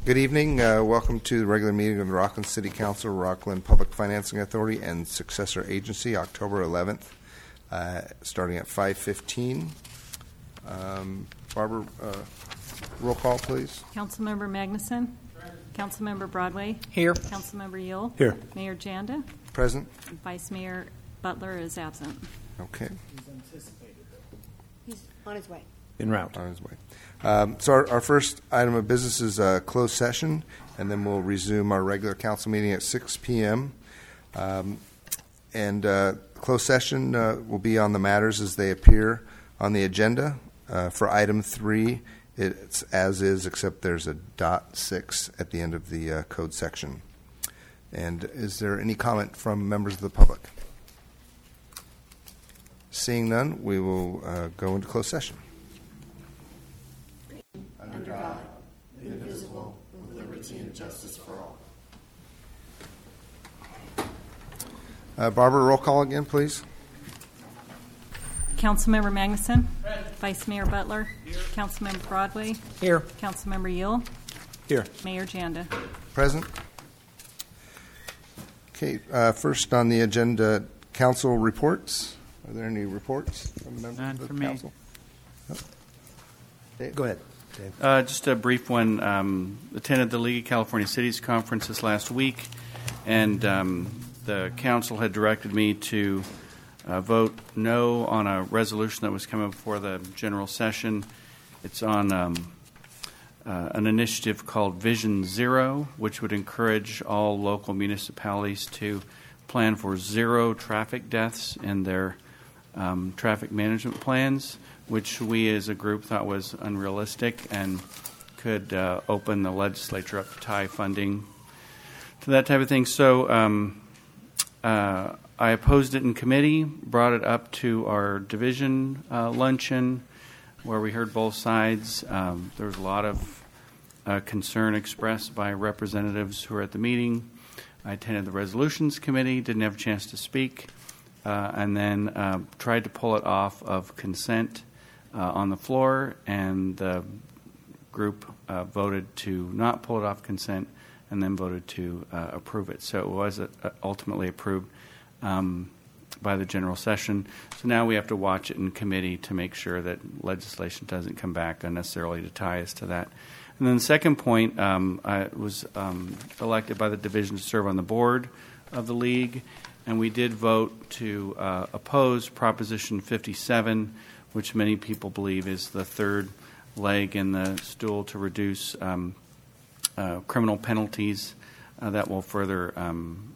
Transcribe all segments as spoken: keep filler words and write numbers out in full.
Good evening. Uh, welcome to the regular meeting of the Rockland City Council, Rockland Public Financing Authority, and Successor Agency, October eleventh, uh, starting at five fifteen. Um, Barbara, uh, roll call, please. Councilmember Magnuson. Councilmember Broadway. Here. Councilmember Yule. Here. Mayor Janda. Present. And Vice Mayor Butler is absent. Okay. He's anticipated, though. He's on his way. En route. On his way. Um, so our, our first item of business is a closed session, and then we'll resume our regular council meeting at six p.m. Um, and uh, closed session uh, will be on the matters as they appear on the agenda. Uh, for item three, it's as is, except there's a dot six at the end of the uh, code section. And is there any comment from members of the public? Seeing none, we will uh, go into closed session. Under God, indivisible, with liberty and justice for all. Uh, Barbara, roll call again, please. Councilmember Magnuson. Vice Mayor Butler. Here. Councilmember Broadway. Here. Councilmember Yule. Here. Mayor Janda. Present. Okay, uh, first on the agenda, council reports. Are there any reports from the members None of the for me. council? No? Dave? Go ahead, Dave. Uh, just a brief one. Um, attended the League of California Cities conference this last week, and um, the council had directed me to uh, vote no on a resolution that was coming before the general session. It's on um, uh, an initiative called Vision Zero, which would encourage all local municipalities to plan for zero traffic deaths in their um, traffic management plans, which we as a group thought was unrealistic and could uh, open the legislature up to tie funding to that type of thing. So um, uh, I opposed it in committee, brought it up to our division uh, luncheon where we heard both sides. Um, there was a lot of uh, concern expressed by representatives who were at the meeting. I attended the resolutions committee, didn't have a chance to speak, uh, and then uh, tried to pull it off of consent uh, on the floor, and the group uh, voted to not pull it off consent and then voted to uh, approve it. So it was uh, ultimately approved um, by the general session. So now we have to watch it in committee to make sure that legislation doesn't come back unnecessarily to tie us to that. And then the second point, um, I was um, elected by the division to serve on the board of the league, and we did vote to uh, oppose Proposition fifty-seven, which many people believe is the third leg in the stool to reduce um, uh, criminal penalties uh, that will further um,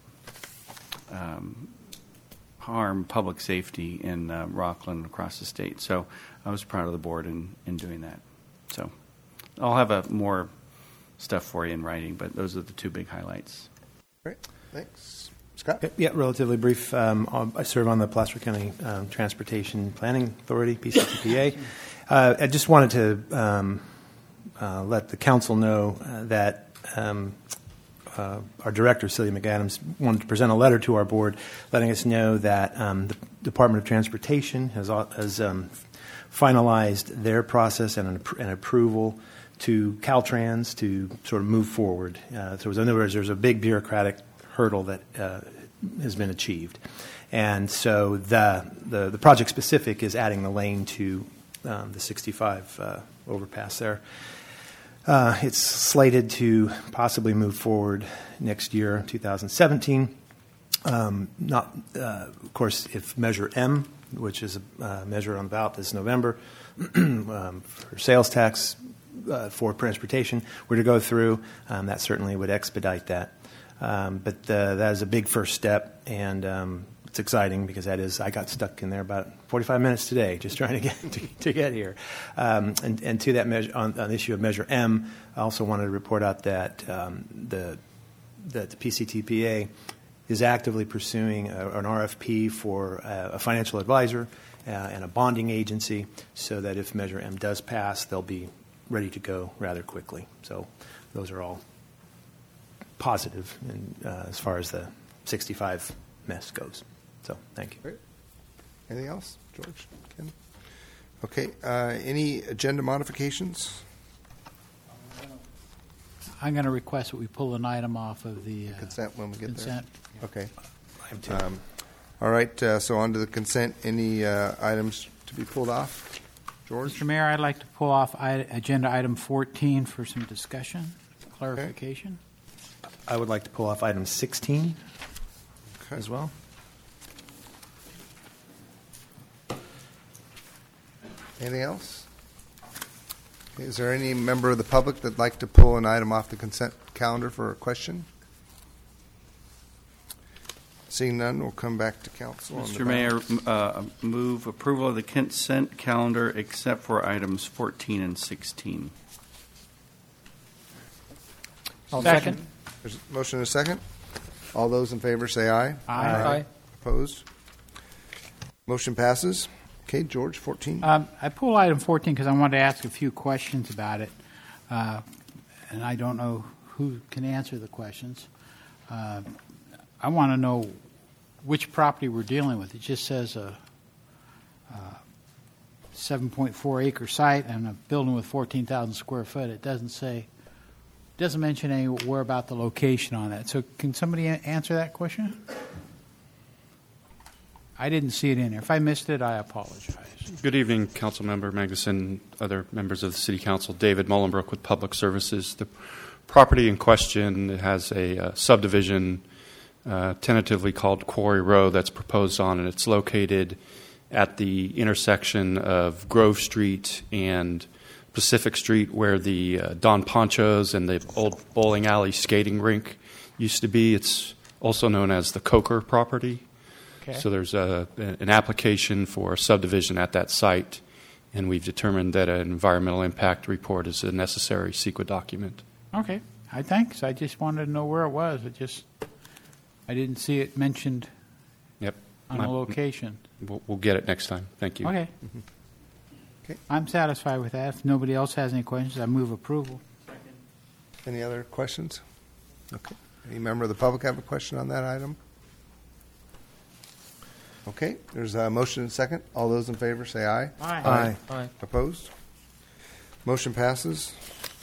um, harm public safety in uh, Rockland and across the state. So I was proud of the board in, in doing that. So I'll have a more stuff for you in writing, but those are the two big highlights. Great. Thanks. Scott? Yeah, relatively brief. Um, I serve on the Placer County um, Transportation Planning Authority, P C T P A. uh, I just wanted to um, uh, let the council know uh, that um, uh, our director, Celia McAdams, wanted to present a letter to our board letting us know that um, the Department of Transportation has, has um, finalized their process and an, an approval to Caltrans to sort of move forward. Uh, so in other words, there's a big bureaucratic hurdle that uh, has been achieved. And so the, the, the project specific is adding the lane to um, the sixty-five uh, overpass there. Uh, it's slated to possibly move forward next year, two thousand seventeen. Um, not, uh, of course, if Measure M, which is a uh, measure on the ballot this November um, for sales tax uh, for transportation, were to go through, um, that certainly would expedite that. Um, but uh, that is a big first step, and um, it's exciting because that is I got stuck in there about forty-five minutes today just trying to get to, to get here. Um, and, and to that measure, on, on the issue of Measure M, I also wanted to report out that um, the that the P C T P A is actively pursuing a, an R F P for a, a financial advisor uh, and a bonding agency, so that if Measure M does pass, they'll be ready to go rather quickly. So those are all positive in, uh, as far as the sixty-five mess goes. So thank you. Great. Anything else, George? Ken? Okay. Uh, any agenda modifications? I'm going to request that we pull an item off of the uh, Consent when we get consent. there? Okay. Item two. Um, All right, uh, so on to the consent. Any uh, items to be pulled off? George? Mister Mayor, I'd like to pull off I- agenda item fourteen for some discussion, clarification. I would like to pull off item sixteen Okay. as well. Anything else? Is there any member of the public that'd like to pull an item off the consent calendar for a question? Seeing none, we'll come back to council. on the Mister Mayor, balance. uh, move approval of the consent calendar except for items fourteen and sixteen. Second. There's a motion and a second. All those in favor say aye. Aye. Opposed? Motion passes. Okay, George, fourteen. Um, I pull item fourteen because I wanted to ask a few questions about it, uh, and I don't know who can answer the questions. Uh, I want to know which property we're dealing with. It just says a, a seven point four acre site and a building with fourteen thousand square foot. It doesn't say, doesn't mention anywhere about the location on that. So can somebody a- answer that question? I didn't see it in there. If I missed it, I apologize. Good evening, Councilmember Magnuson, other members of the City Council. David Mullenbrook with Public Services. The property in question has a uh, subdivision uh, tentatively called Quarry Row that's proposed on, and it's located at the intersection of Grove Street and Pacific Street, where the uh, Don Ponchos and the old bowling alley skating rink used to be. It's also known as the Coker property. Okay. So there's a, an application for subdivision at that site, and we've determined that an environmental impact report is a necessary CEQA document. Okay. I thanks. I just wanted to know where it was. It just, I didn't see it mentioned Yep. on My- the location. We'll, we'll get it next time. Thank you. Okay. Okay. I'm satisfied with that. If nobody else has any questions, I move approval. Any other questions? Okay. Any member of the public have a question on that item? Okay, there's a motion and a second. All those in favor say aye. Aye. Opposed? Motion passes.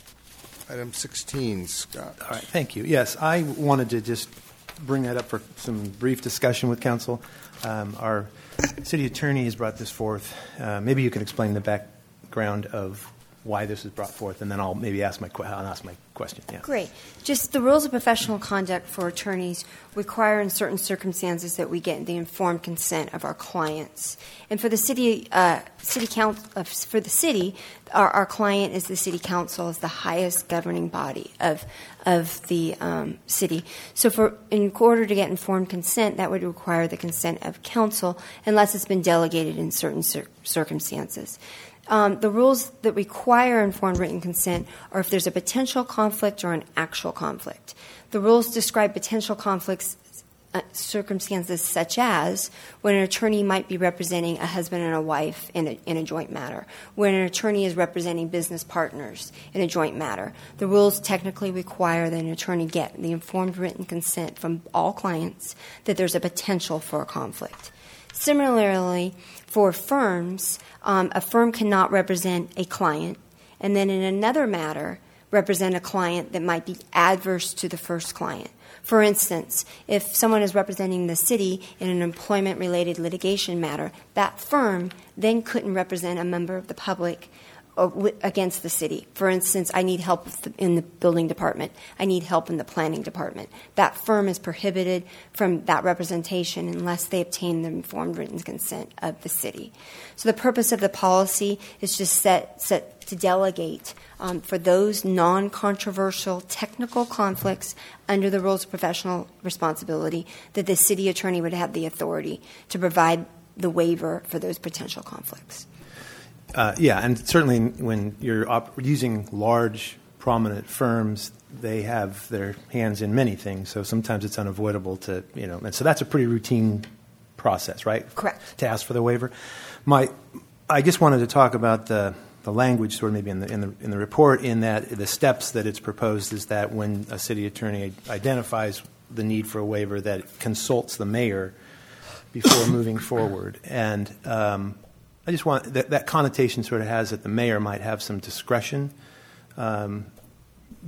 Item sixteen, Scott. All right, thank you. Yes, I wanted to just bring that up for some brief discussion with council. Um, our city attorney has brought this forth. Uh, maybe you can explain the background of why this is brought forth, and then I'll maybe ask my que- I'll ask my question. Yeah. Great. Just the rules of professional conduct for attorneys require in certain circumstances that we get the informed consent of our clients. And for the city, uh, city council, uh, for the city, our, our client is the city council, is the highest governing body of of the um, city. So, for in order to get informed consent, that would require the consent of council, unless it's been delegated in certain cir- circumstances. Um, the rules that require informed written consent are if there's a potential conflict or an actual conflict. The rules describe potential conflicts uh, circumstances such as when an attorney might be representing a husband and a wife in a, in a joint matter, when an attorney is representing business partners in a joint matter. The rules technically require that an attorney get the informed written consent from all clients that there's a potential for a conflict. Similarly, for firms, um, a firm cannot represent a client, and then in another matter, represent a client that might be adverse to the first client. For instance, if someone is representing the city in an employment-related litigation matter, that firm then couldn't represent a member of the public against the city. For instance, I need help in the building department. I need help in the planning department. That firm is prohibited from that representation unless they obtain the informed written consent of the city. So the purpose of the policy is just set, set to delegate um, for those non-controversial technical conflicts under the rules of professional responsibility that the city attorney would have the authority to provide the waiver for those potential conflicts. Uh, yeah, and certainly when you're op- using large, prominent firms, they have their hands in many things. So sometimes it's unavoidable to, you know, and so that's a pretty routine process, right? Correct. To ask for the waiver. My, I just wanted to talk about the the language, sort of maybe in the in the in the report, in that the steps that it's proposed is that when a city attorney identifies the need for a waiver, that it consults the mayor before moving forward, and um, I just want that, that connotation sort of has that the mayor might have some discretion. Um,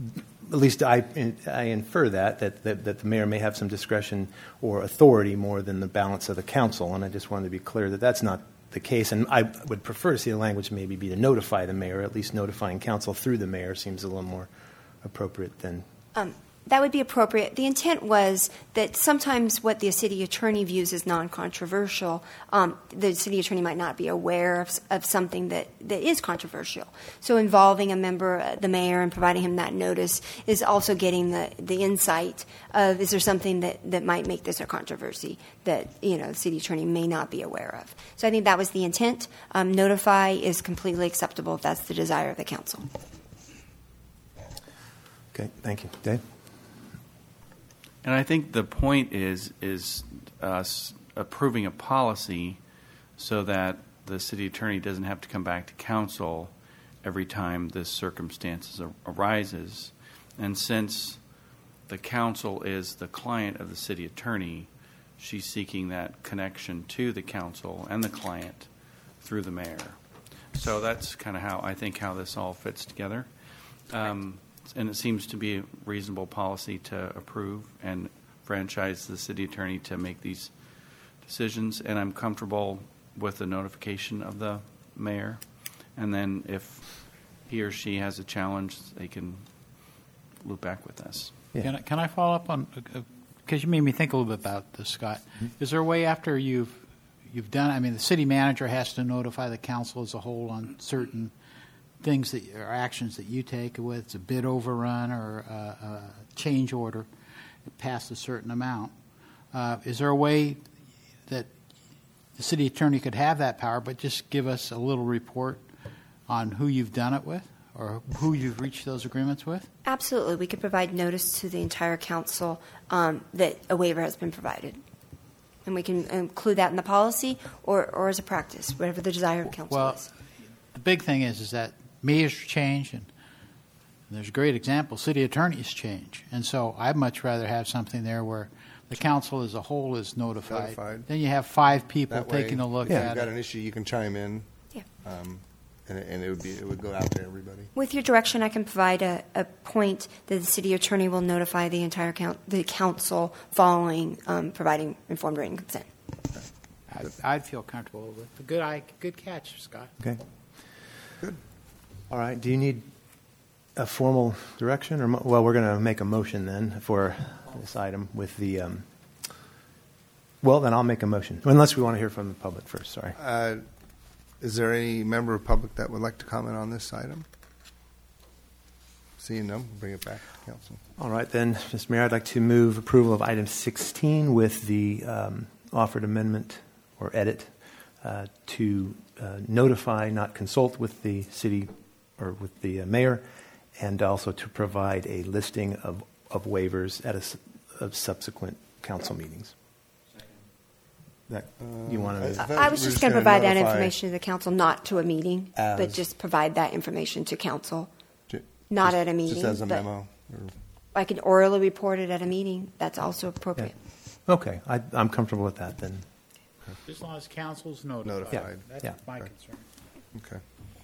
at least I, I infer that, that, that, that the mayor may have some discretion or authority more than the balance of the council, and I just wanted to be clear that that's not the case. And I would prefer to see the language maybe be to notify the mayor, at least notifying council through the mayor seems a little more appropriate than. Um, that would be appropriate. The intent was that sometimes what the city attorney views as non-controversial, um, the city attorney might not be aware of, of something that, that is controversial. So involving a member, uh, the mayor, and providing him that notice is also getting the, the insight of, is there something that, that might make this a controversy that, you know, the city attorney may not be aware of. So I think that was the intent. Um, notify is completely acceptable if that's the desire of the council. Okay, thank you. Dave? And I think the point is is us approving a policy so that the city attorney doesn't have to come back to council every time this circumstances ar- arises. And since the council is the client of the city attorney, she's seeking that connection to the council and the client through the mayor. So that's kind of how I think how this all fits together. Um, And it seems to be a reasonable policy to approve and franchise the city attorney to make these decisions. And I'm comfortable with the notification of the mayor. And then if he or she has a challenge, they can loop back with us. Yeah. Can I, can I follow up on, because you made me think a little bit about this, Scott. Mm-hmm. Is there a way after you've you've done, I mean, the city manager has to notify the council as a whole on certain things that or actions that you take, whether it's a bid overrun or a, a change order past a certain amount. Uh, is there a way that the city attorney could have that power, but just give us a little report on who you've done it with or who you've reached those agreements with? Absolutely. We could provide notice to the entire council um, that a waiver has been provided. And we can include that in the policy or, or as a practice, whatever the desire of council well, is. The big thing is is that mayors change, and there's a great example, city attorneys change. And so I'd much rather have something there where the council as a whole is notified. Notified. Then you have five people That way, taking a look if at you've got it. an issue, you can chime in. Yeah. Um, and, and it would be it would go out to everybody. With your direction, I can provide a, a point that the city attorney will notify the entire count, the council following um, providing informed written consent. I'd, I'd feel comfortable with it. Good, eye, good catch, Scott. Okay. Good. All right. Do you need a formal direction? or mo- Well, we're going to make a motion then for this item with the, um, well, then I'll make a motion. Unless we want to hear from the public first. Sorry. Uh, is there any member of public that would like to comment on this item? Seeing none, bring it back to council. All right, then, Mister Mayor, I'd like to move approval of item sixteen with the um, offered amendment or edit uh, to uh, notify, not consult with the city or with the uh, mayor, and also to provide a listing of, of waivers at a s of subsequent council meetings. That, you want I- to? thought I we was were just just going to gonna provide that notify- information to the council, not to a meeting, but As- just provide that information to council. Ju- Not just- at a meeting, Just as a but- memo? Or- I can orally report it at a meeting. That's also appropriate. Okay, I, I'm comfortable with that then. As long as council's notified. Notified. That's Yeah. my Right. concern. Okay.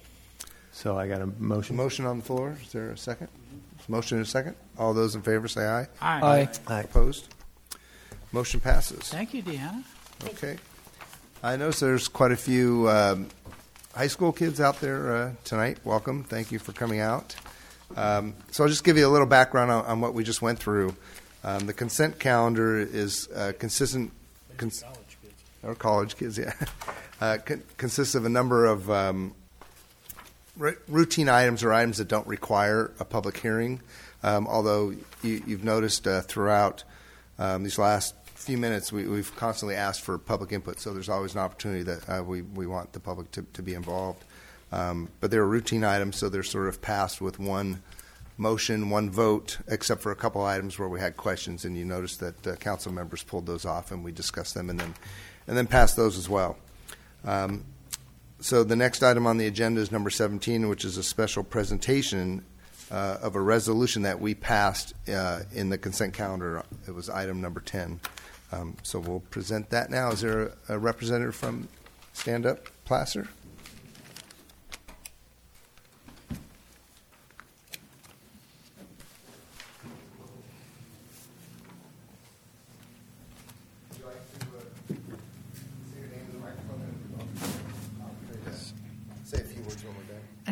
So I got a motion. Motion on the floor. Is there a second? Motion and a second. All those in favor say aye. Aye. Aye. Opposed? Motion passes. Thank you, Deanna. Okay. I notice there's quite a few um, high school kids out there uh, tonight. Welcome. Thank you for coming out. Um, so I'll just give you a little background on, on what we just went through. Um, the consent calendar is uh, consistent, cons- or college kids, yeah, uh, con- consists of a number of um, r- routine items or items that don't require a public hearing. Um, although you, you've noticed uh, throughout um, these last few minutes, we, we've constantly asked for public input, so there's always an opportunity that uh, we, we want the public to, to be involved. Um, but they're routine items, so they're sort of passed with one motion, one vote, except for a couple items where we had questions, and you noticed that uh, council members pulled those off, and we discussed them, and then and then passed those as well. Um, so the next item on the agenda is number seventeen, which is a special presentation uh, of a resolution that we passed uh, in the consent calendar. It was item number ten. Um, so we'll present that now. Is there a, a representative from Stand Up, Placer?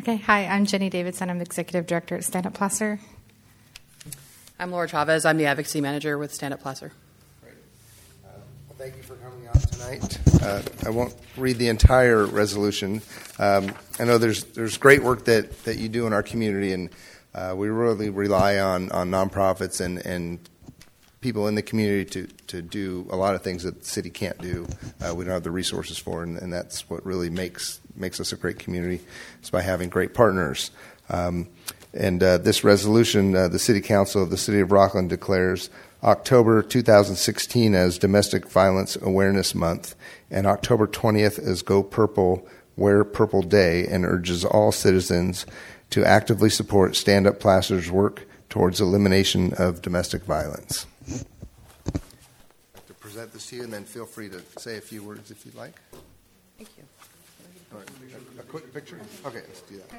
Okay, hi, I'm Jenny Davidson. I'm the Executive Director at Stand Up Placer. I'm Laura Chavez. I'm the Advocacy Manager with Stand Up Placer. Great. Uh, well, thank you for coming out tonight. Uh, I won't read the entire resolution. Um, I know there's there's great work that, that you do in our community, and uh, we really rely on, on nonprofits and, and people in the community to, to do a lot of things that the city can't do. Uh, we don't have the resources for, and, and that's what really makes makes us a great community, is by having great partners. Um, and uh, this resolution, uh, the City Council of the City of Rockland declares October two thousand sixteen as Domestic Violence Awareness Month and October twentieth as Go Purple, Wear Purple Day, and urges all citizens to actively support Stand Up Placer's work towards elimination of domestic violence. I'd like to present this to you, and then feel free to say a few words if you'd like. Thank you. All right. A, a quick picture? Okay, let's do that.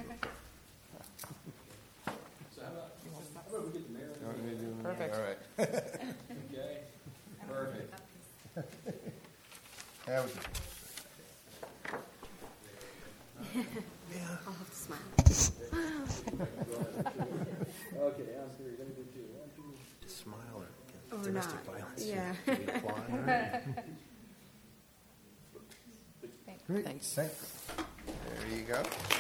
Perfect. All right. Okay. Perfect. That was I'll have to smile. Okay, on three. Let me do two. One, two. Smile or Or domestic not. violence. Yeah. Do we apply? All right. great. Thanks. Thanks. There you go.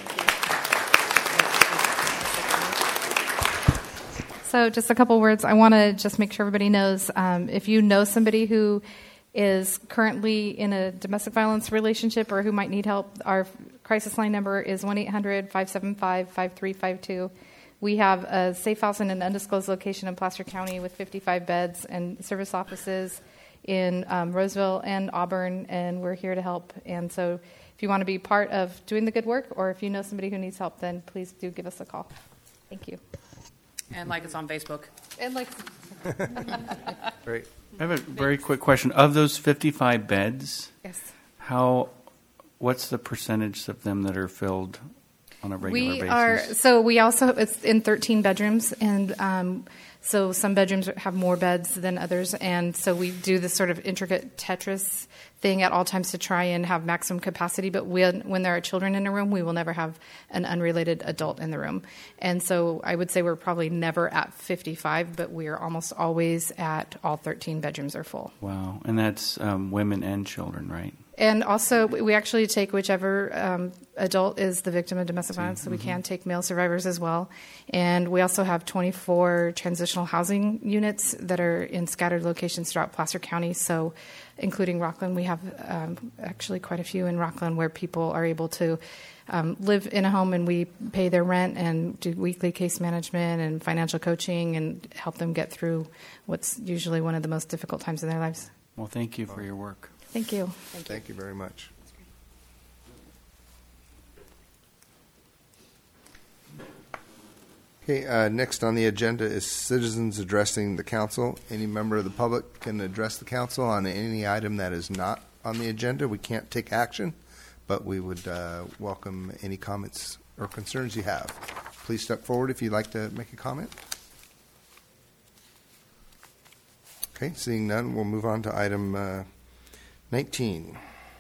So just a couple words. I want to just make sure everybody knows, um, if you know somebody who is currently in a domestic violence relationship or who might need help, our crisis line number is one eight hundred, five seven five, five three five two. We have a safe house in an undisclosed location in Placer County with fifty-five beds and service offices in um, Roseville and Auburn, and we're here to help. And so if you want to be part of doing the good work, or if you know somebody who needs help, then please do give us a call. Thank you. And like us on Facebook. And like, Great. I have a very quick question. Of those fifty-five beds, yes. how, what's the percentage of them that are filled on a regular We basis? are, so we also, it's in thirteen bedrooms, and um, so some bedrooms have more beds than others, and so we do this sort of intricate Tetris thing at all times to try and have maximum capacity, but when, when there are children in a room, we will never have an unrelated adult in the room. And so I would say we're probably never at fifty-five, but we are almost always at all thirteen bedrooms are full. Wow. And that's um, women and children, right? And also, we actually take whichever um, adult is the victim of domestic violence, so we can take male survivors as well. And we also have twenty-four transitional housing units that are in scattered locations throughout Placer County, so including Rockland. We have um, actually quite a few in Rockland where people are able to um, live in a home, and we pay their rent and do weekly case management and financial coaching and help them get through what's usually one of the most difficult times in their lives. Well, thank you for your work. Thank you. Thank, Thank you very much. Okay, uh, next on the agenda is citizens addressing the council. Any member of the public can address the council on any item that is not on the agenda. We can't take action, but we would uh, welcome any comments or concerns you have. Please step forward if you'd like to make a comment. Okay, seeing none, we'll move on to item uh, nineteen.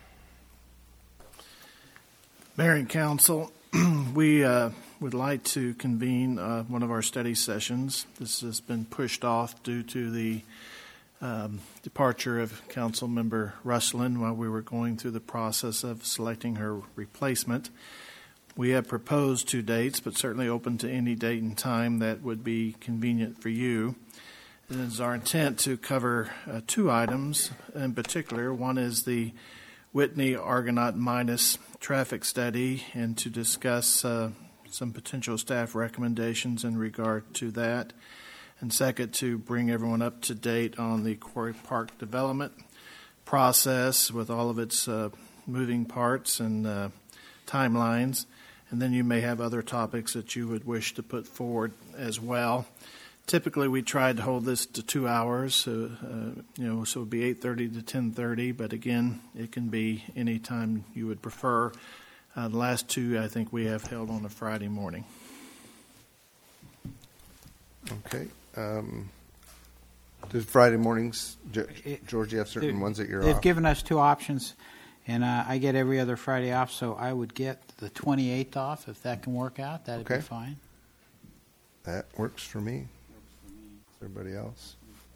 Mayor and Council, we uh, would like to convene uh, one of our study sessions. This has been pushed off due to the um, departure of Council Member Russlin while we were going through the process of selecting her replacement. We have proposed two dates, but certainly open to any date and time that would be convenient for you. It is our intent to cover uh, two items in particular. One is the Whitney Argonaut Minus traffic study, and to discuss uh, some potential staff recommendations in regard to that. And second, to bring everyone up to date on the Quarry Park development process with all of its uh, moving parts and uh, timelines. And then you may have other topics that you would wish to put forward as well. Typically, we tried to hold this to two hours, so, uh, you know, so it would be eight thirty to ten thirty, but again, it can be any time you would prefer. Uh, the last two, I think, we have held on a Friday morning. Okay. Um, does Friday mornings, George, you have certain They've- ones that you're They've off? given us two options, And uh, I get every other Friday off, so I would get the twenty-eighth off if that can work out. That'd Okay. be fine. That works for me. Everybody else?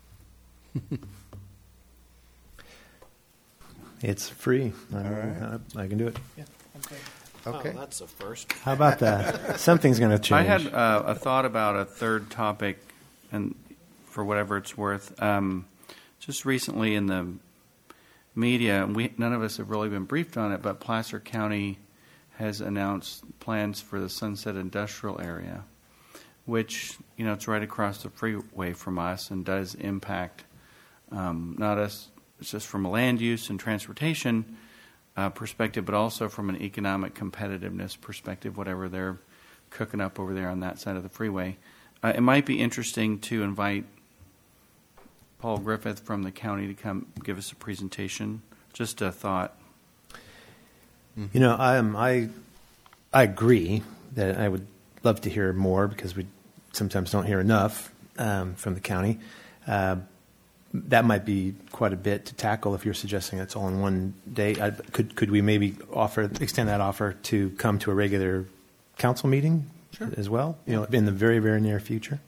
It's free. I, All right. I, I can do it. Okay. Oh, that's a first. How about that? Something's going to change. I had uh, a thought about a third topic, and for whatever it's worth. Um, just recently in the media, we none of us have really been briefed on it, but Placer County has announced plans for the Sunset Industrial Area, which, you know, it's right across the freeway from us and does impact um, not us just from a land use and transportation uh, perspective, but also from an economic competitiveness perspective, whatever they're cooking up over there on that side of the freeway. Uh, it might be interesting to invite Paul Griffith from the county to come give us a presentation. Just a thought. You know, I am I I agree that I would love to hear more because we sometimes don't hear enough um, from the county. Uh, that might be quite a bit to tackle if you're suggesting it's all in one day. I, could could we maybe offer extend that offer to come to a regular council meeting Sure. as well? You know, in the very very near future.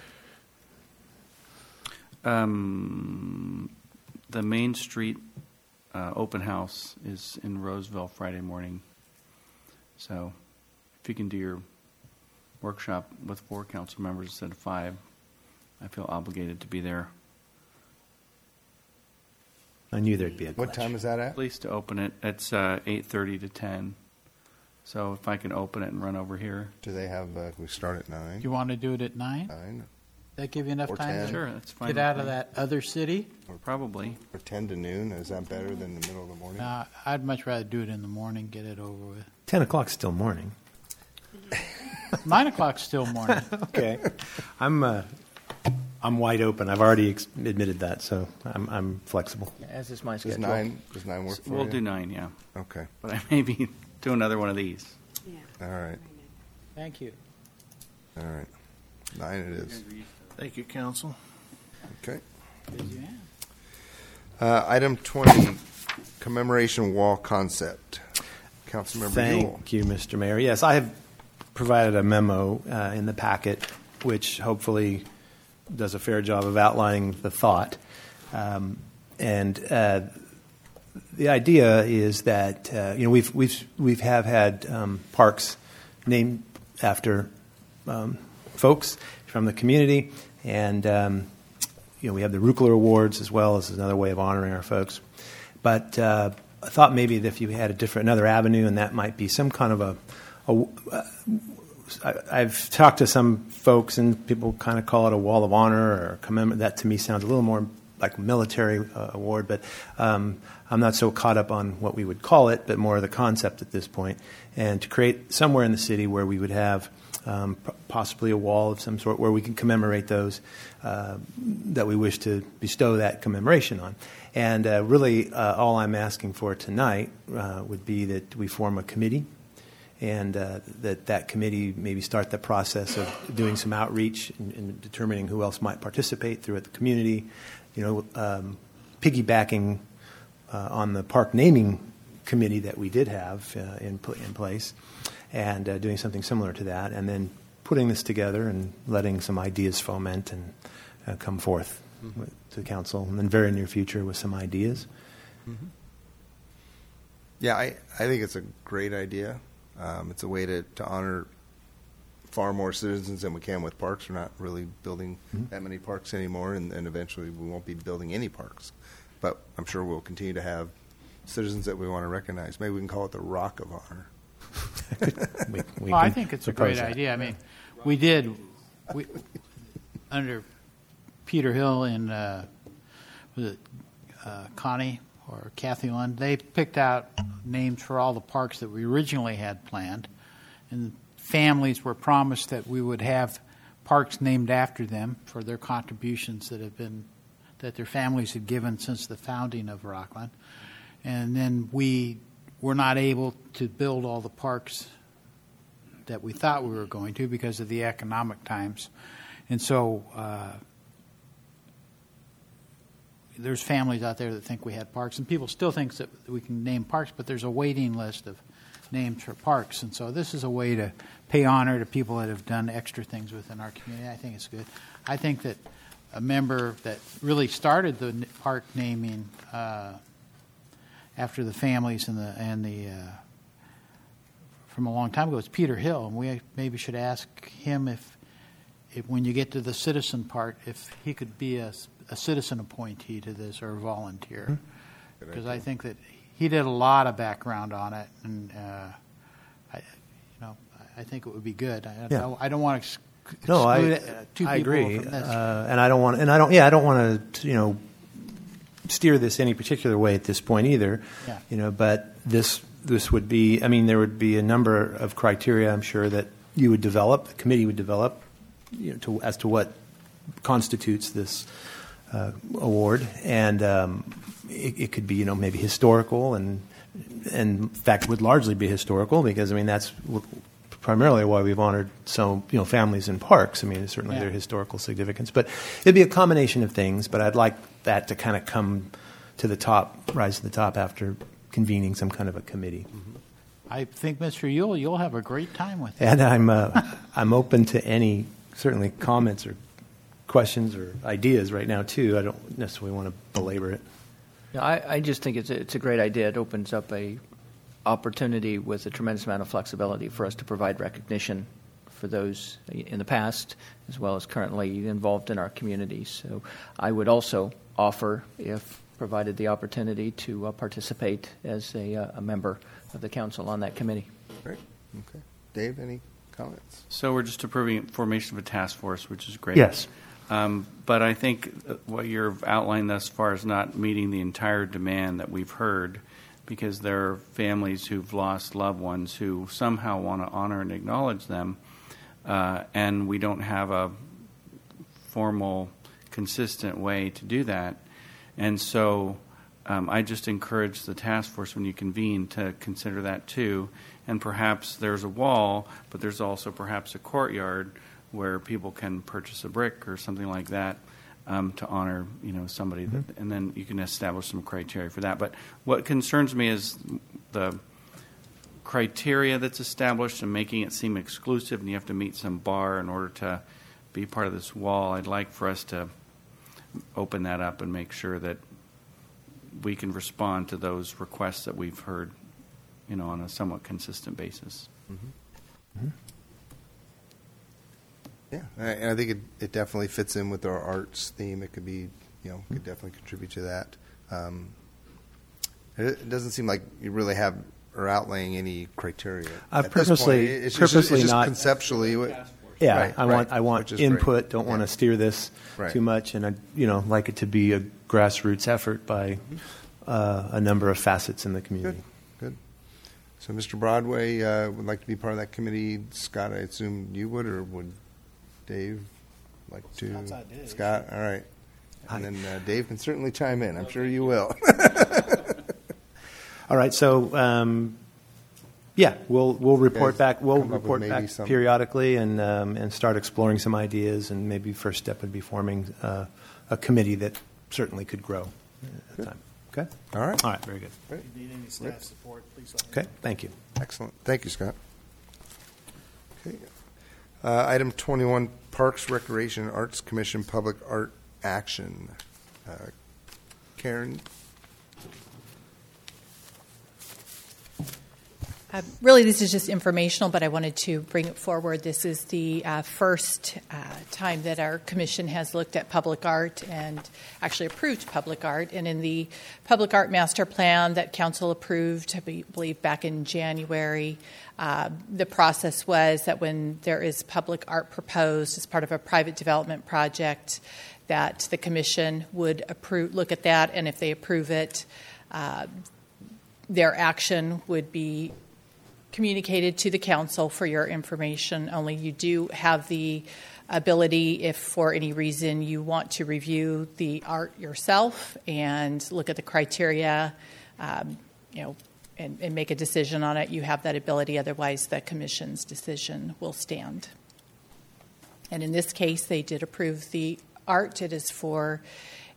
Um, the Main Street uh, open house is in Roseville Friday morning. So if you can do your workshop with four council members instead of five, I feel obligated to be there. I knew there'd be a glitch. What time is that at? Please to open it. It's uh, eight thirty to ten. So if I can open it and run over here. Do they have, uh, we start at nine? You want to do it at nine? Nine? That give you enough Or time ten. to Sure, that's fine. get with out me. of that other city? Probably. Or ten to noon? Is that better than the middle of the morning? Uh, I'd much rather do it in the morning, get it over with. Ten o'clock's still morning. Nine o'clock's still morning. Okay, I'm uh, I'm wide open. I've already ex- admitted that, so I'm I'm flexible. As is my Does schedule. nine, does nine work for We'll you? do nine, yeah. Okay. But I may be do another one of these. All right. Thank you. All right. Nine it is. Thank you, council. Okay. Busy man. Uh, item twenty, commemoration wall concept. Councilmember Thank Ewell. you, Mister Mayor. Yes, I have provided a memo uh, in the packet, which hopefully does a fair job of outlining the thought. Um, and uh, the idea is that uh, you know we've we've we've have had um, parks named after um, folks from the community, and um, you know we have the Rukler Awards as well as another way of honoring our folks. But uh, I thought maybe that if you had a different another avenue, and that might be some kind of a. a uh, I, I've talked to some folks, and people kind of call it a wall of honor or commemorate. That to me sounds a little more like a military uh, award, but um, I'm not so caught up on what we would call it, but more the concept at this point. And to create somewhere in the city where we would have um, p- possibly a wall of some sort where we can commemorate those uh, that we wish to bestow that commemoration on. And uh, really, uh, all I'm asking for tonight uh, would be that we form a committee, and uh, that that committee maybe start the process of doing some outreach and, and determining who else might participate throughout the community, you know, um, piggybacking uh, on the park naming committee that we did have uh, in, pl- in place, and uh, doing something similar to that, and then putting this together and letting some ideas foment and uh, come forth mm-hmm. to the council in the very near future with some ideas. Mm-hmm. Yeah, I, I think it's a great idea. Um, it's a way to, to honor far more citizens than we can with parks. We're not really building Mhm. that many parks anymore, and, and eventually we won't be building any parks. But I'm sure we'll continue to have citizens that we want to recognize. Maybe we can call it the Rock of Honor. we, we Well, I can think it's a propose great that. idea. I mean, we did, we, under Peter Hill and, uh, was it uh, Connie or Kathy Lund, they picked out names for all the parks that we originally had planned. And families were promised that we would have parks named after them for their contributions that have been, that their families had given since the founding of Rockland. And then we were not able to build all the parks that we thought we were going to because of the economic times. And so uh, there's families out there that think we had parks, and people still think that we can name parks, but there's a waiting list of names for parks. And so this is a way to pay honor to people that have done extra things within our community. I think it's good. I think that a member that really started the park naming uh, after the families and the and the uh, from a long time ago was Peter Hill, and we maybe should ask him if, if when you get to the citizen part, if he could be a, a citizen appointee to this or a volunteer, because I think that he did a lot of background on it, and uh, I, you know, I think it would be good. I, Yeah. I, I don't want to ex- exclude No, I, uh, two I people agree, from this. uh, and I don't want, and I don't, yeah, I don't want to, you know, steer this any particular way at this point either. Yeah. You know, but this this would be, I mean, there would be a number of criteria, I'm sure, that you would develop, the committee would develop, you know, to, as to what constitutes this uh, award, and um, it, it could be, you know, maybe historical, and and in fact would largely be historical, because I mean that's primarily why we've honored so, you know, families in parks. I mean, certainly Yeah. their historical significance, but it'd be a combination of things. But I'd like that to kind of come to the top, rise to the top after convening some kind of a committee. I think, Mister Yule, you'll have a great time with it. And I'm uh, I'm open to any certainly comments or questions or ideas right now too. I don't necessarily want to belabor it. Yeah, I, I just think it's a, it's a great idea. It opens up a opportunity with a tremendous amount of flexibility for us to provide recognition for those in the past as well as currently involved in our communities. So I would also offer, if provided the opportunity, to uh, participate as a, uh, a member of the council on that committee. Great. Okay. Dave, any comments? So we're just approving formation of a task force, which is great. Yes. Um, but I think what you've outlined thus far is not meeting the entire demand that we've heard, because there are families who've lost loved ones who somehow want to honor and acknowledge them, uh, and we don't have a formal, consistent way to do that. And so um, I just encourage the task force, when you convene, to consider that too. And perhaps there's a wall, but there's also perhaps a courtyard where people can purchase a brick or something like that um, to honor, you know, somebody. Mm-hmm. That, and then you can establish some criteria for that. But what concerns me is the criteria that's established and making it seem exclusive, and you have to meet some bar in order to be part of this wall. I'd like for us to open that up and make sure that we can respond to those requests that we've heard, you know, on a somewhat consistent basis. Mm-hmm. Mm-hmm. Yeah, and I think it, it definitely fits in with our arts theme. It could be, you know, could definitely contribute to that. Um, it, it doesn't seem like you really have or outlaying any criteria. I've At this purposely- point, it's purposely just, it's just not- conceptually. What, Yeah, right, I right, want I want which is input. great. Don't Yeah. want to steer this Right. too much, and I you know like it to be a grassroots effort by uh, a number of facets in the community. Good, good. So, Mister Broadway uh, would like to be part of that committee. Scott, I assume you would, or would Dave like to? Scott's idea. Scott, all right. And then uh, Dave can certainly chime in. I'm sure you will. All right, so um, yeah, we'll we'll report guys back. We'll come up with report maybe back some- periodically and um, and start exploring some ideas. And maybe first step would be forming uh, a committee that certainly could grow at the time. Okay. All right. All right. Very good. Great. If you need any staff support, please let me Okay. Thank you. Excellent. Thank you, Scott. Okay. Uh, item twenty-one, Parks, Recreation, and Arts Commission Public Art Action. Uh, Karen? Uh, really, this is just informational, but I wanted to bring it forward. This is the uh, first uh, time that our commission has looked at public art and actually approved public art. And in the public art master plan that council approved, I be- believe back in January, uh, the process was that when there is public art proposed as part of a private development project, that the commission would approve, look at that, and if they approve it, uh, their action would be communicated to the council for your information. Only you do have the ability, if for any reason you want to review the art yourself and look at the criteria, um, you know, and, and make a decision on it, you have that ability. Otherwise, the commission's decision will stand. And in this case, they did approve the art. It is for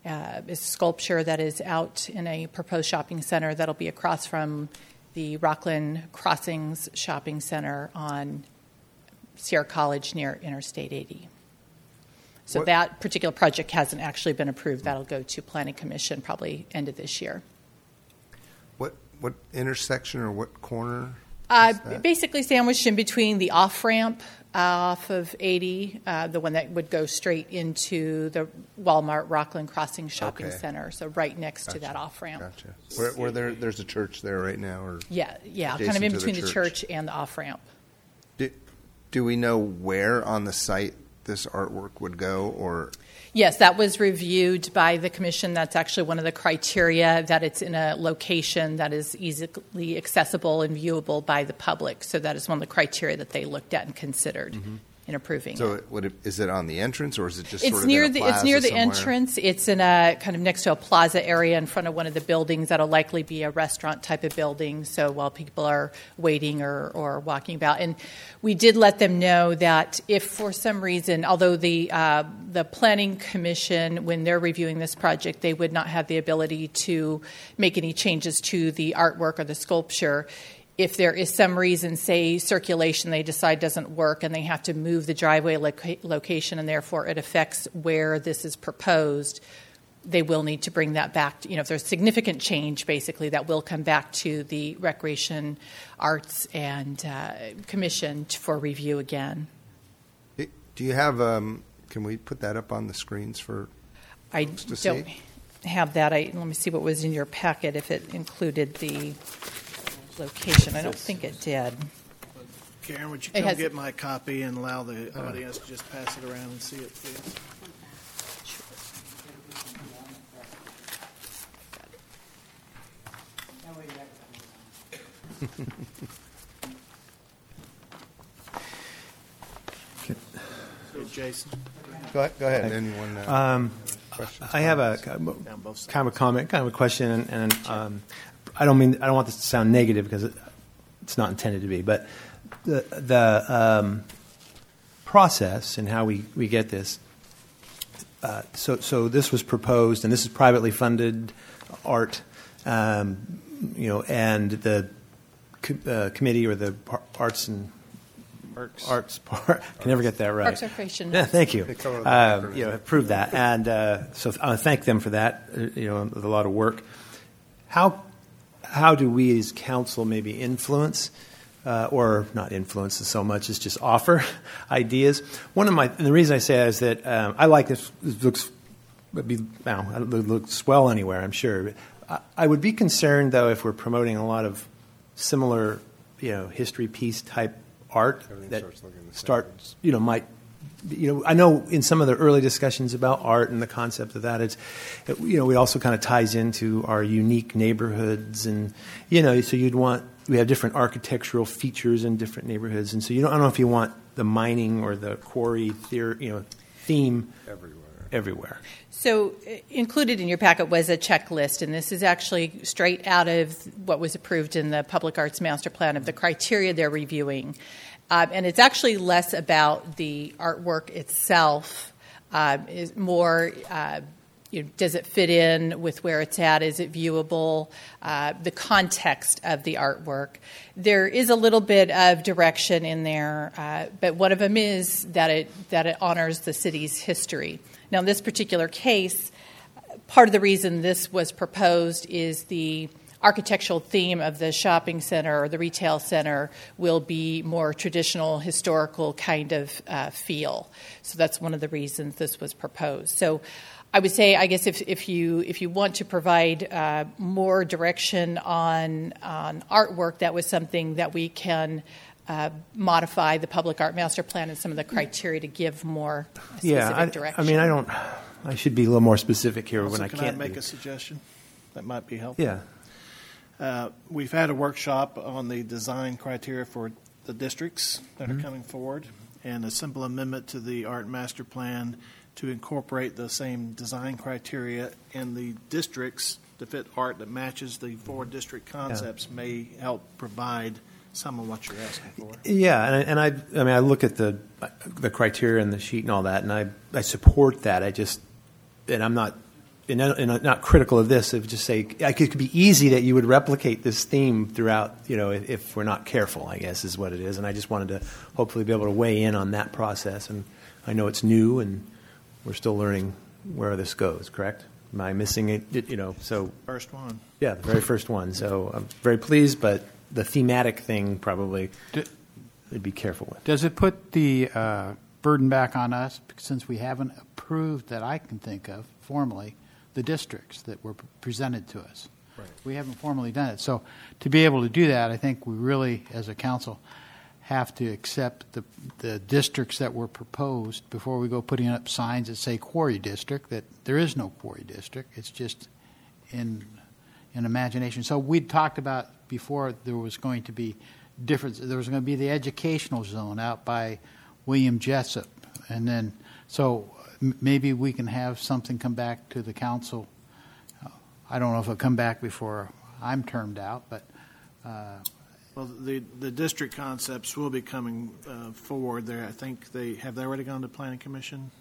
uh, is sculpture that is out in a proposed shopping center that'll be across from the Rockland Crossings Shopping Center on Sierra College near Interstate eighty. So What- that particular project hasn't actually been approved. That'll go to Planning Commission probably end of this year. What what intersection or what corner? Uh, is that? basically sandwiched in between the off-ramp uh, off of eighty, uh, the one that would go straight into the Walmart Rockland Crossing Shopping Okay. Center, so right next to Gotcha. that off-ramp. Gotcha. Where, where there there's a church there right now, or Yeah, yeah, kind of adjacent in to between the church and the off-ramp. Do, do we know where on the site this artwork would go, or Yes, that was reviewed by the commission. That's actually one of the criteria, that it's in a location that is easily accessible and viewable by the public. So that is one of the criteria that they looked at and considered in approving so it. it, would it, is it on the entrance, or is it just It's sort of near in a the plaza it's near the somewhere? entrance. It's in a kind of next to a plaza area in front of one of the buildings that'll likely be a restaurant type of building. So while people are waiting or, or walking about, and we did let them know that if for some reason, although the uh, the Planning Commission, when they're reviewing this project, they would not have the ability to make any changes to the artwork or the sculpture. If there is some reason, say circulation, they decide doesn't work and they have to move the driveway loca- location and therefore it affects where this is proposed, they will need to bring that back. To, you know, if there's significant change, basically, that will come back to the Recreation, Arts, and uh, Commission t- for review again. It- Do you have? Um, can we put that up on the screens for? I folks to don't see? have that. I, let me see what was in your packet, if it included the location. I don't think it did. Karen, would you It come has- get my copy and allow the audience to just pass it around and see it, please? Hey, Jason. Go ahead. Go ahead. Anyone? Uh, Um, questions? I have a Down both sides. kind of a comment, kind of a question, and, and um, I don't mean I don't want this to sound negative because it, it's not intended to be, but the the um, process and how we, we get this. Uh, so so this was proposed, and this is privately funded art, um, you know, and the co- uh, committee or the par- arts and Parks. arts part can never get that right. Parks and Recreation. Yeah, thank you. They come up with the Uh, acronym. you know, approved that, and uh, so I thank them for that. uh, You know, with a lot of work. How how do we as council maybe influence, uh, or not influence so much as just offer ideas? One of my and the reason I say that is that um, I like this. It looks would be well, it looks well anywhere, I'm sure. I, I would be concerned though if we're promoting a lot of similar, you know, history piece type art Everything that starts looking the same. starts, you know, might, you know, I know in some of the early discussions about art and the concept of that, it's, it, you know, it also kind of ties into our unique neighborhoods and, you know, so you'd want, we have different architectural features in different neighborhoods. And so you don't, I don't know if you want the mining or the quarry theory, you know, theme everywhere. everywhere. So uh, included in your packet was a checklist, and this is actually straight out of what was approved in the Public Arts Master Plan of the criteria they're reviewing. Um, and it's actually less about the artwork itself, um, is more, uh, you know, does it fit in with where it's at? Is it viewable? Uh, the context of the artwork. There is a little bit of direction in there, uh, but one of them is that it that it honors the city's history. Now, in this particular case, part of the reason this was proposed is the architectural theme of the shopping center or the retail center will be more traditional, historical kind of uh, feel. So that's one of the reasons this was proposed. So I would say, I guess, if, if you if you want to provide uh, more direction on on artwork, that was something that we can uh, modify the Public Art Master Plan and some of the criteria to give more specific Yeah, I, direction. I mean, I don't, I should be a little more specific here Also, when I can can't I make be. a suggestion that might be helpful? Yeah. Uh, we've had a workshop on the design criteria for the districts that Mm-hmm. are coming forward, and a simple amendment to the art master plan to incorporate the same design criteria in the districts to fit art that matches the four district concepts may help provide some of what you're asking for. Yeah, and I, and I, I mean, I look at the the criteria and the sheet and all that, and I, I support that. I just, and I'm not and, and not critical of this, of just say it could be easy that you would replicate this theme throughout, you know, if, if we're not careful, I guess is what it is. And I just wanted to hopefully be able to weigh in on that process. And I know it's new, and we're still learning where this goes, correct? Am I missing it? You know, so First one. Yeah, the very first one. So I'm very pleased, but the thematic thing probably D- would be careful with. Does it put the uh, burden back on us since we haven't approved, that I can think of formally, the districts that were presented to us? Right. We haven't formally done it. So to be able to do that, I think we really, as a council, have to accept the the districts that were proposed before we go putting up signs that say quarry district, that there is no quarry district. It's just in in imagination. So we'd talked about before there was going to be difference. There was going to be the educational zone out by William Jessup. And then, so m- maybe we can have something come back to the council. Uh, I don't know if it'll come back before I'm termed out, but uh, Well, the the district concepts will be coming uh, forward there. I think they have they already gone to Planning Commission?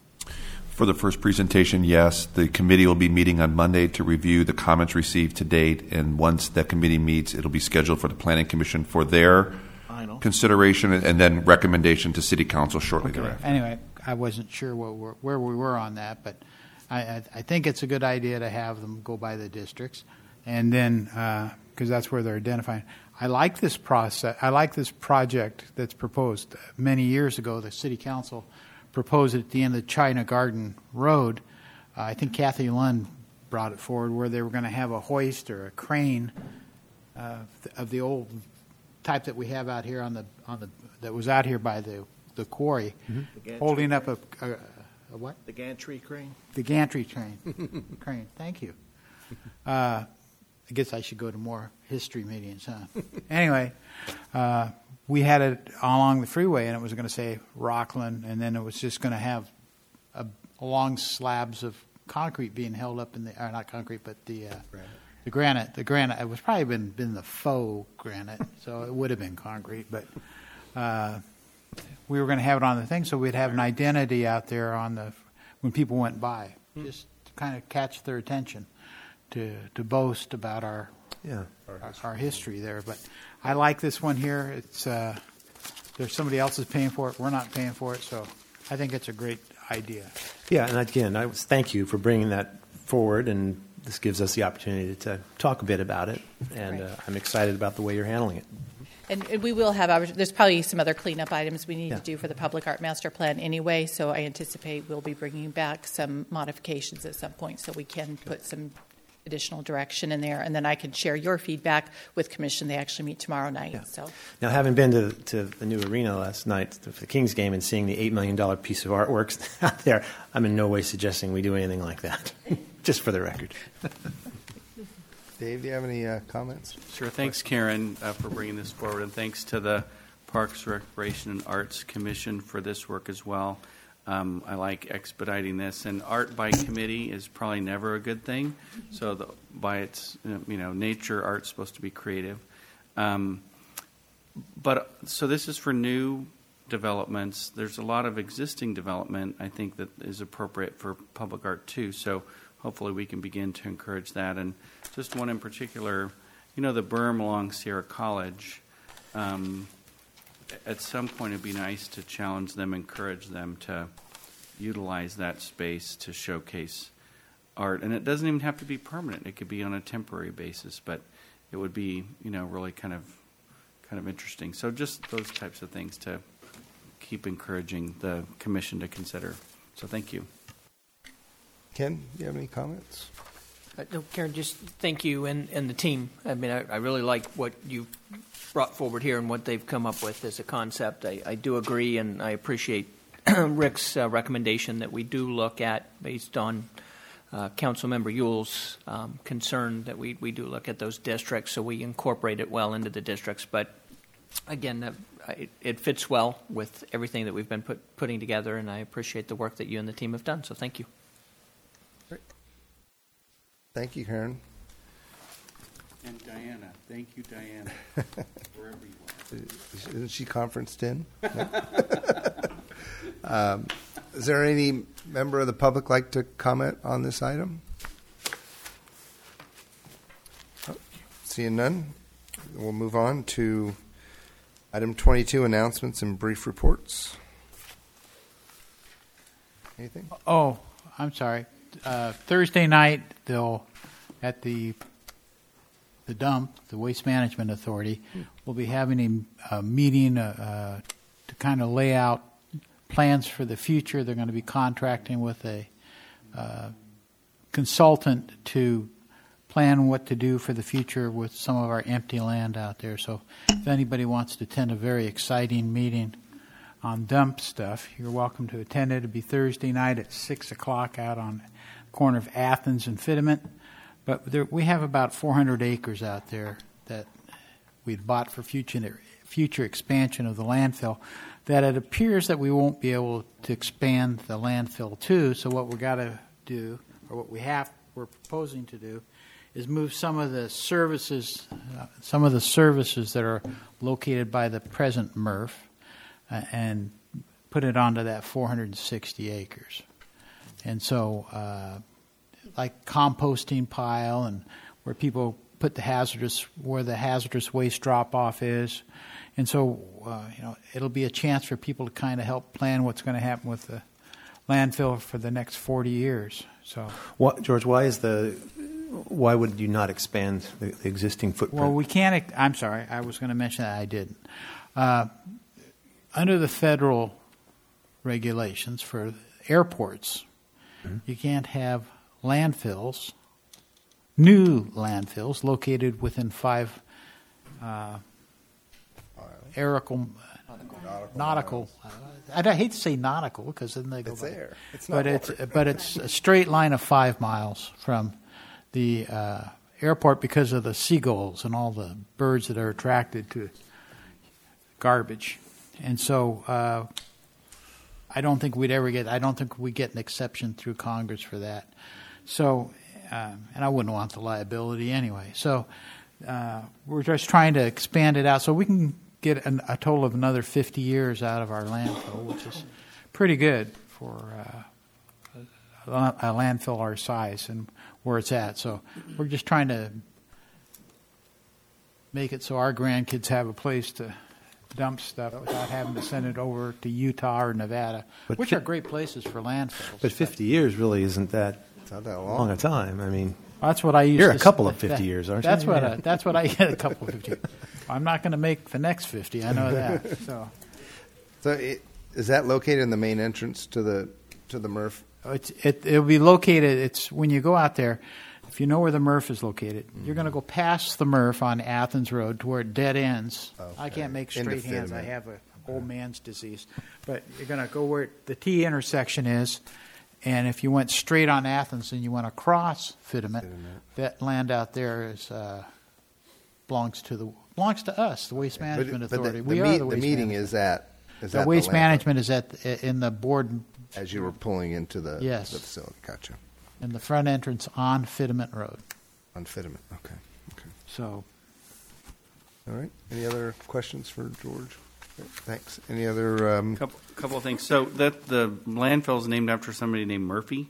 For the first presentation, yes. The committee will be meeting on Monday to review the comments received to date, and once that committee meets, it'll be scheduled for the Planning Commission for their Final. consideration and then recommendation to City Council shortly okay. thereafter. Anyway, I wasn't sure what we're, where we were on that, but I, I, I think it's a good idea to have them go by the districts, and then because uh, that's where they're identifying. I like this process. I like this project that's proposed. Many years ago, the City Council proposed it at the end of China Garden Road. Uh, I think Kathy Lund brought it forward, where they were going to have a hoist or a crane uh, of the old type that we have out here on the on the that was out here by the the quarry, mm-hmm. holding up a, a, a what? The gantry crane. The gantry crane. crane. Thank you. Uh, I guess I should go to more history meetings, huh? Anyway, uh, we had it along the freeway, and it was going to say Rockland, and then it was just going to have a, long slabs of concrete being held up in the, or not concrete, but the uh, granite. the granite. The granite. It was probably been been the faux granite, so it would have been concrete, but uh, we were going to have it on the thing, so we'd have an identity out there on the when people went by, hmm. just to kind of catch their attention. To, to boast about our yeah our, our history there, but I like this one here. It's uh, there's somebody else is paying for it. We're not paying for it, so I think it's a great idea. Yeah, and again, I was thank you for bringing that forward, and this gives us the opportunity to talk a bit about it. And right. uh, I'm excited about the way you're handling it. And, and we will have, there's probably some other cleanup items we need yeah. to do for the Public Art Master Plan anyway, so I anticipate we'll be bringing back some modifications at some point so we can put some additional direction in there, and then I can share your feedback with Commission. They actually meet tomorrow night. Yeah. So now, having been to, to the new arena last night for the Kings game and seeing the eight million dollars piece of artwork out there, I'm in no way suggesting we do anything like that, just for the record. Dave, do you have any uh, comments? Sure. Thanks, Karen, uh, for bringing this forward, and thanks to the Parks, Recreation, and Arts Commission for this work as well. Um, I like expediting this, and art by committee is probably never a good thing. So, the, by its you know nature, art's supposed to be creative. Um, but so this is for new developments. There's a lot of existing development I think that is appropriate for public art too. So hopefully we can begin to encourage that. And just one in particular, you know, the berm along Sierra College. Um, At some point, it'd be nice to challenge them, encourage them to utilize that space to showcase art. And it doesn't even have to be permanent. It could be on a temporary basis, but it would be, you know, really kind of kind of interesting. So just those types of things to keep encouraging the commission to consider. So thank you. Ken, do you have any comments? Uh, no, Karen, just thank you and, and the team. I mean, I, I really like what you brought forward here and what they've come up with as a concept. I, I do agree, and I appreciate Rick's uh, recommendation that we do look at, based on uh, Councilmember Yule's um, concern, that we, we do look at those districts so we incorporate it well into the districts. But again, uh, it, it fits well with everything that we've been put, putting together, and I appreciate the work that you and the team have done. So thank you. Great. Thank you, Karen. And Diana. Thank you, Diana, wherever you are. Isn't she conferenced in? No? um, is there any member of the public like to comment on this item? Seeing none, we'll move on to item twenty-two, announcements and brief reports. Anything? Oh, I'm sorry. Uh, Thursday night, they'll at the the dump, the Waste Management Authority, will be having a, a meeting uh, uh, to kind of lay out plans for the future. They're going to be contracting with a uh, consultant to plan what to do for the future with some of our empty land out there. So if anybody wants to attend a very exciting meeting on dump stuff, you're welcome to attend it. It'll be Thursday night at six o'clock out on the corner of Athens and Fitiment. But there, we have about four hundred acres out there that we've bought for future future expansion of the landfill that it appears that we won't be able to expand the landfill to. So what we've got to do, or what we have, we're proposing to do, is move some of the services, uh, some of the services that are located by the present M R F, uh, and put it onto that four hundred sixty acres. And so, uh, like composting pile and where people put the hazardous, where the hazardous waste drop off is. And so, uh, you know, it'll be a chance for people to kind of help plan what's going to happen with the landfill for the next forty years. So, what, George, why is the, why would you not expand the, the existing footprint? Well, we can't, I'm sorry, I was going to mention that, I didn't. Uh, under the federal regulations for airports, mm-hmm. you can't have landfills, new landfills located within five uh, aerical, nautical. nautical uh, I hate to say nautical because then they go. It's by, there. It's but not it's but it's a straight line of five miles from the uh, airport because of the seagulls and all the birds that are attracted to garbage, and so. Uh, I don't think we'd ever get. I don't think we get an exception through Congress for that. So, um, and I wouldn't want the liability anyway. So, uh, we're just trying to expand it out so we can get an, a total of another fifty years out of our landfill, which is pretty good for uh, a, a landfill our size and where it's at. So, we're just trying to make it so our grandkids have a place to dump stuff without having to send it over to Utah or Nevada, but which fi- are great places for landfills. But fifty years really isn't that, it's not that long. long a time. I mean, well, that's what I used. You're to a couple say, of fifty that, years, aren't that's you? What Yeah. I, that's what I get. A couple of fifty. I'm not going to make the next fifty. I know that. So, so it, is that located in the main entrance to the to the M R F? It's, it it'll be located. It's when you go out there. If you know where the M R F is located, mm-hmm. you're going to go past the M R F on Athens Road to where it dead ends. Okay. I can't make straight hands. I have a old man's disease. But you're going to go where the T intersection is, and if you went straight on Athens and you went across Fitiment, that land out there is uh, belongs to the belongs to us, the Waste Management but, but Authority. The, we the are meet, the waste the meeting management. is at is the at waste the management is at in the board as you were pulling into the, yes. the facility. Gotcha. In the front entrance on Fitiment Road. On Fitiment. Okay. Okay. So. All right. Any other questions for George? Thanks. Any other? Um, couple, couple of things. So that the landfill is named after somebody named Murphy.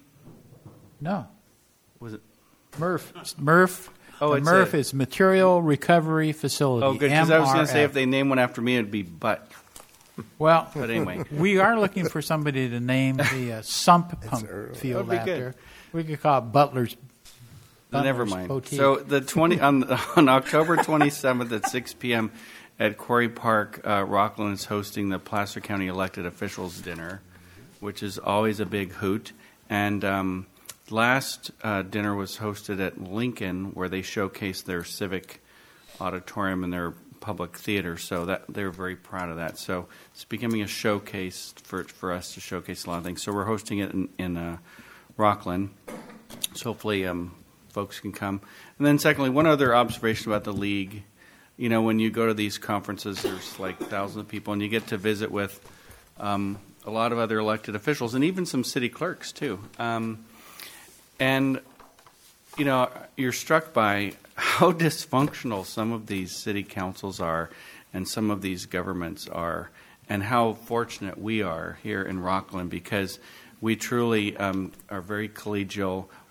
No. Was it Murph? Murph. Oh, the it's Murph a, is Material Recovery Facility. Oh, good. Because I was going to say if they name one after me, it'd be Butt. Well, but anyway, we are looking for somebody to name the uh, sump pump field after. Good. We could call it Butler's. Butler's Never mind. Boutique. So the twenty on on October twenty seventh at six p.m. at Quarry Park, uh, Rockland is hosting the Placer County Elected Officials Dinner, which is always a big hoot. And um, last uh, dinner was hosted at Lincoln, where they showcased their civic auditorium and their public theater. So that they're very proud of that. So it's becoming a showcase for for us to showcase a lot of things. So we're hosting it in, in uh, Rockland. So hopefully um, folks can come. And then secondly, one other observation about the league. You know, when you go to these conferences, there's like thousands of people, and you get to visit with um, a lot of other elected officials and even some city clerks, too. Um, and, you know, you're struck by how dysfunctional some of these city councils are and some of these governments are, and how fortunate we are here in Rockland because we truly um, are very collegial.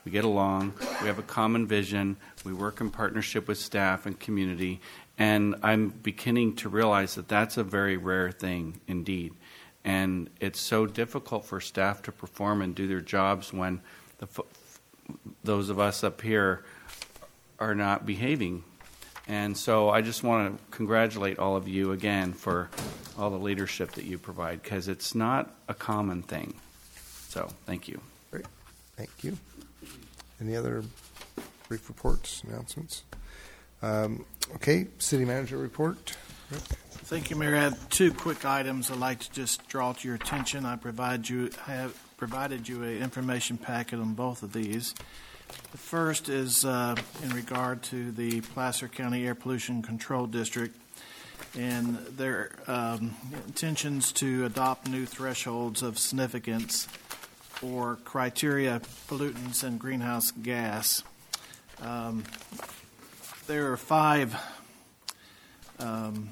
We get along. We have a common vision. We work in partnership with staff and community. And I'm beginning to realize that that's a very rare thing indeed. And it's so difficult for staff to perform and do their jobs when the, those of us up here are not behaving. And so I just want to congratulate all of you again for all the leadership that you provide, because it's not a common thing. So thank you. Great. Thank you. Any other brief reports, announcements? Um, okay, city manager report. Rick? Thank you, Mayor. I have two quick items I'd like to just draw to your attention. I provide you have provided you an information packet on both of these. The first is uh, in regard to the Placer County Air Pollution Control District and their um, intentions to adopt new thresholds of significance for criteria pollutants and greenhouse gas. Um, there are five um,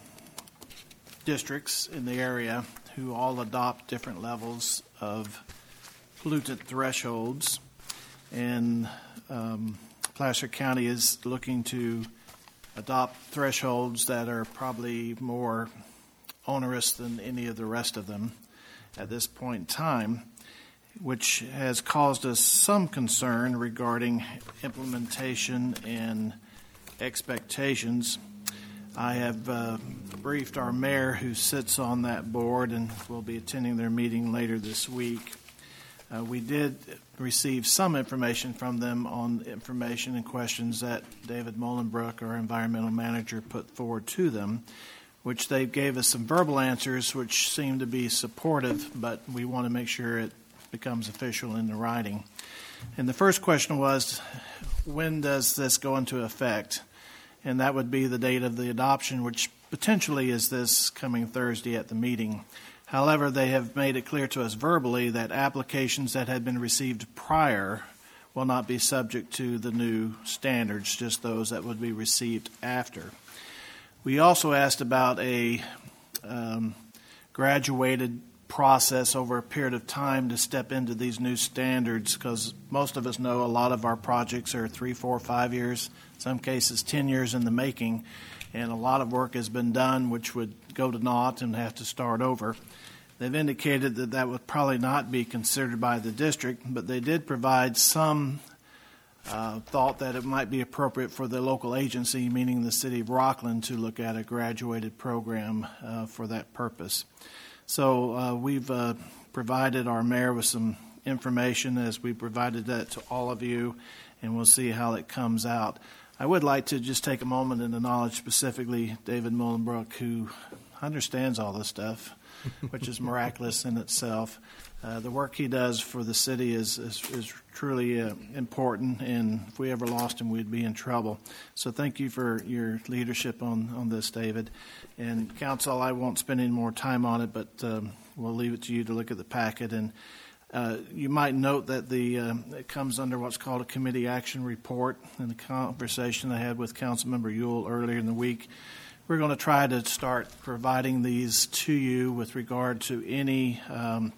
districts in the area who all adopt different levels of pollutant thresholds, and um, Placer County is looking to adopt thresholds that are probably more onerous than any of the rest of them at this point in time, which has caused us some concern regarding implementation and expectations. I have uh, briefed our mayor, who sits on that board, and will be attending their meeting later this week. Uh, we did receive some information from them on information and questions that David Molenbrook, our environmental manager, put forward to them, which they gave us some verbal answers which seem to be supportive, but we want to make sure it becomes official in the writing. And the first question was, when does this go into effect? And that would be the date of the adoption, which potentially is this coming Thursday at the meeting. However, they have made it clear to us verbally that applications that had been received prior will not be subject to the new standards, just those that would be received after. We also asked about a um, graduated process over a period of time to step into these new standards, because most of us know a lot of our projects are three, four, five years, some cases ten years in the making, and a lot of work has been done which would go to naught and have to start over. They've indicated that that would probably not be considered by the district, but they did provide some uh, thought that it might be appropriate for the local agency, meaning the city of Rockland, to look at a graduated program uh, for that purpose. So uh, we've uh, provided our mayor with some information, as we provided that to all of you, and we'll see how it comes out. I would like to just take a moment and acknowledge specifically David Molenbrook, who understands all this stuff, which is miraculous in itself. Uh, the work he does for the city is, is, is truly uh, important, and if we ever lost him, we'd be in trouble. So thank you for your leadership on, on this, David. And council, I won't spend any more time on it, but um, we'll leave it to you to look at the packet. And uh, you might note that the uh, it comes under what's called a committee action report. In the conversation I had with Councilmember Ewell earlier in the week, we're going to try to start providing these to you with regard to any um,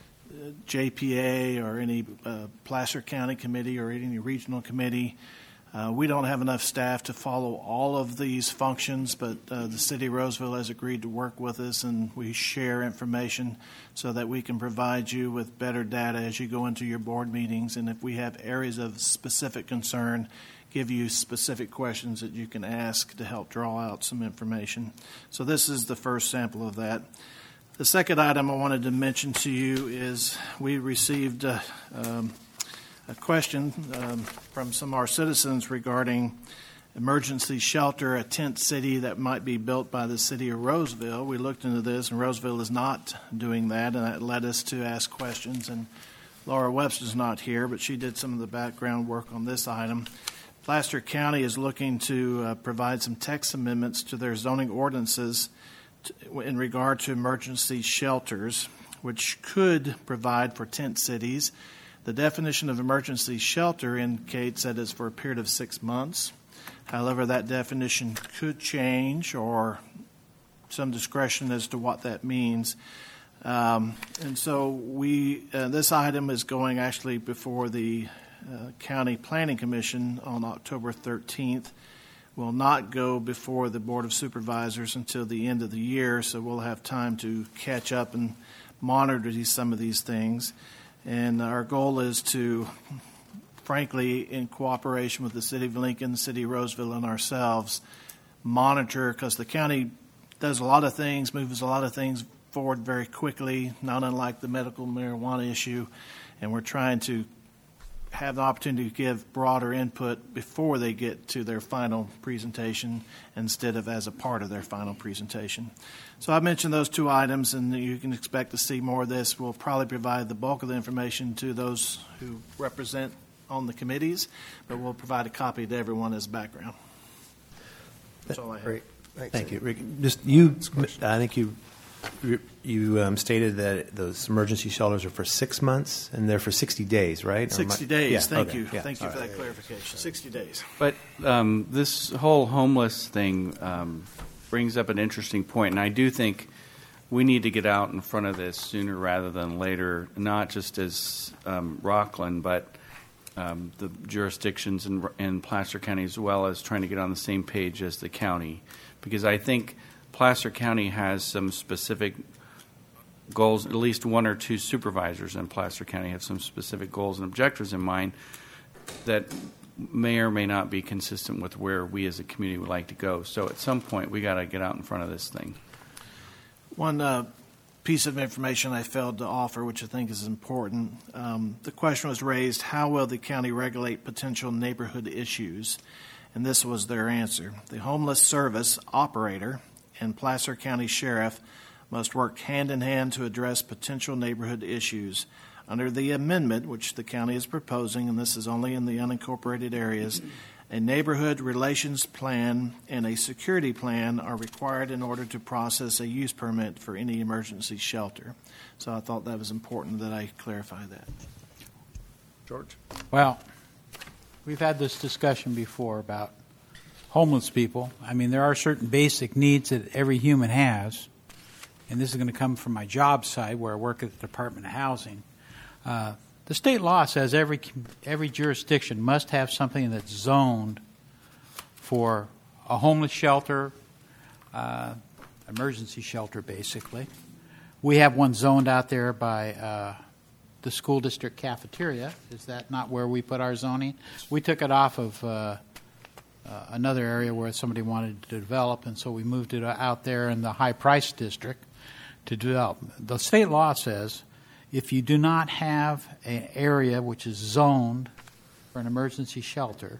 J P A or any uh, Placer County committee or any regional committee. Uh, we don't have enough staff to follow all of these functions, but uh, the city of Roseville has agreed to work with us, and we share information so that we can provide you with better data as you go into your board meetings. And if we have areas of specific concern, give you specific questions that you can ask to help draw out some information. So this is the first sample of that. The second item I wanted to mention to you is we received uh, um, a question um, from some of our citizens regarding emergency shelter, a tent city that might be built by the city of Roseville. We looked into this, and Roseville is not doing that, and that led us to ask questions. And Laura Webster's not here, but she did some of the background work on this item. Placer County is looking to uh, provide some text amendments to their zoning ordinances to, in regard to emergency shelters, which could provide for tent cities. The definition of emergency shelter indicates that it's for a period of six months. However, that definition could change, or some discretion as to what that means. Um, and so we, uh, this item is going actually before the uh, County Planning Commission on October thirteenth will not go before the Board of Supervisors until the end of the year, so we'll have time to catch up and monitor these, some of these things. And our goal is to, frankly, in cooperation with the City of Lincoln, the City of Roseville, and ourselves, monitor, because the county does a lot of things, moves a lot of things forward very quickly, not unlike the medical marijuana issue, and we're trying to have the opportunity to give broader input before they get to their final presentation instead of as a part of their final presentation. So I mentioned those two items, and you can expect to see more of this. We'll probably provide the bulk of the information to those who represent on the committees, but we'll provide a copy to everyone as background. That's all I have. Great. Thanks. Thank you, Rick. Just you, I think you you um, stated that those emergency shelters are for six months and they're for sixty days, right? sixty I, days. yeah, Thank okay. you. Yeah. Thank you All for right. that clarification. sixty days. But um, this whole homeless thing um, brings up an interesting point, and I do think we need to get out in front of this sooner rather than later, not just as um, Rockland, but um, the jurisdictions in, in Placer County, as well as trying to get on the same page as the county, because I think Placer County has some specific goals. At least one or two supervisors in Placer County have some specific goals and objectives in mind that may or may not be consistent with where we as a community would like to go. So at some point, we got to get out in front of this thing. One uh, piece of information I failed to offer, which I think is important. Um, the question was raised, how will the county regulate potential neighborhood issues? And this was their answer. The homeless service operator and Placer County Sheriff must work hand in hand to address potential neighborhood issues. Under the amendment, which the county is proposing, and this is only in the unincorporated areas, a neighborhood relations plan and a security plan are required in order to process a use permit for any emergency shelter. So I thought that was important that I clarify that. George? Well, we've had this discussion before about homeless people. I mean, there are certain basic needs that every human has, and this is going to come from my job side where I work at the Department of Housing. Uh, the state law says every every jurisdiction must have something that's zoned for a homeless shelter, uh, emergency shelter, basically. We have one zoned out there by uh, the school district cafeteria. Is that not where we put our zoning? We took it off of uh, uh, another area where somebody wanted to develop, and so we moved it out there in the high price district to develop. The state law says if you do not have an area which is zoned for an emergency shelter,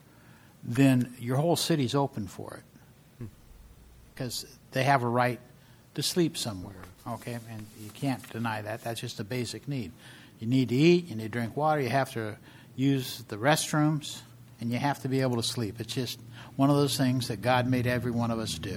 then your whole city's open for it because they have a right to sleep somewhere, okay? And you can't deny that. That's just a basic need. You need to eat, you need to drink water, you have to use the restrooms, and you have to be able to sleep. It's just one of those things that God made every one of us do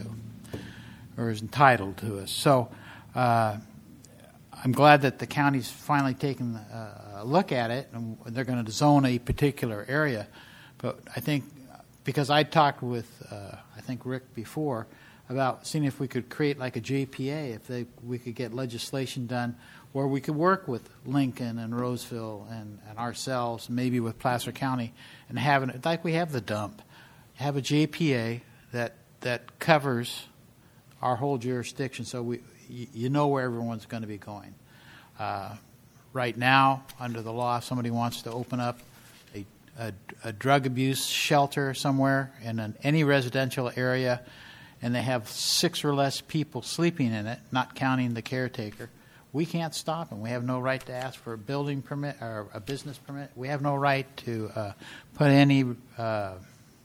or is entitled to us. So uh, I'm glad that the county's finally taken a look at it, and they're going to zone a particular area. But I think, because I talked with, uh, I think, Rick before, about seeing if we could create like a J P A, if they, we could get legislation done where we could work with Lincoln and Roseville and, and ourselves, maybe with Placer County, and having it, like we have the dump, have a J P A that that covers our whole jurisdiction, so we you know where everyone's going to be going. Uh, right now, under the law, if somebody wants to open up a, a, a drug abuse shelter somewhere in an, any residential area, and they have six or less people sleeping in it, not counting the caretaker, we can't stop them. We have no right to ask for a building permit or a business permit. We have no right to uh, put any uh,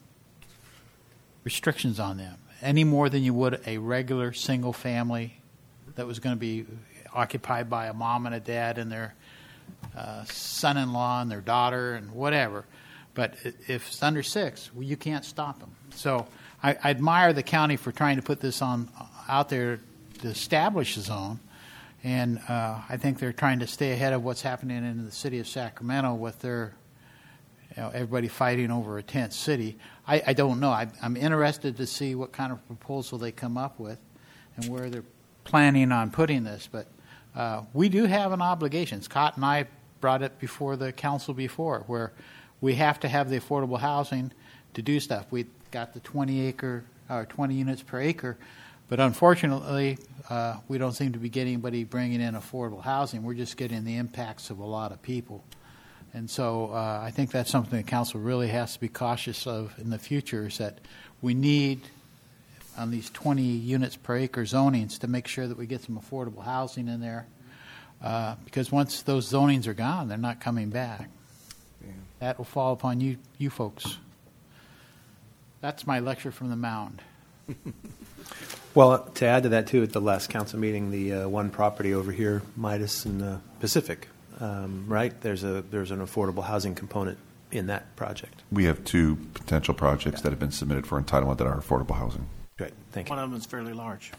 restrictions on them, any more than you would a regular single family that was going to be occupied by a mom and a dad and their uh, son-in-law and their daughter and whatever. But if it's under six, well, you can't stop them. So I, I admire the county for trying to put this on out there to establish a zone. And uh, I think they're trying to stay ahead of what's happening in the city of Sacramento with their, you know, everybody fighting over a tent city. I, I don't know. I, I'm interested to see what kind of proposal they come up with and where they're planning on putting this. But uh, we do have an obligation. Scott and I brought it before the council before, where we have to have the affordable housing to do stuff. We got the twenty acre or twenty units per acre, but unfortunately, uh, we don't seem to be getting anybody bringing in affordable housing. We're just getting the impacts of a lot of people. And so uh, I think that's something the council really has to be cautious of in the future, is that we need, on these twenty units per acre zonings, to make sure that we get some affordable housing in there. Uh, because once those zonings are gone, they're not coming back. Yeah. That will fall upon you, you folks. That's my lecture from the mound. Well, to add to that, too, at the last council meeting, the uh, one property over here, Midas and uh, Pacific, um, right? There's a there's an affordable housing component in that project. We have two potential projects that have been submitted for entitlement that are affordable housing. Great, thank you. One of them is fairly large.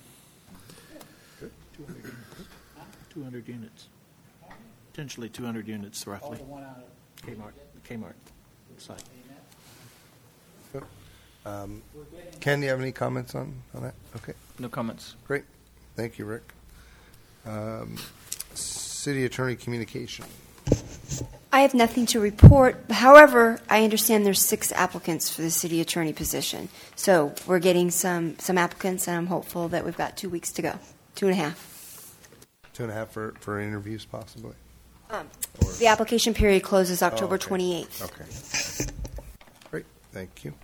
two hundred units. Potentially two hundred units, roughly. Kmart, the Kmart site. Um, Ken, do you have any comments on, on that? Okay. No comments. Great. Thank you, Rick. Um, City Attorney Communication. I have nothing to report. However, I understand there's six applicants for the city attorney position. So we're getting some, some applicants, and I'm hopeful that we've got two weeks to go. Two and a half. Two and a half for, for interviews, possibly? Um, the application period closes October oh, okay. twenty-eighth. Okay. Great. Thank you.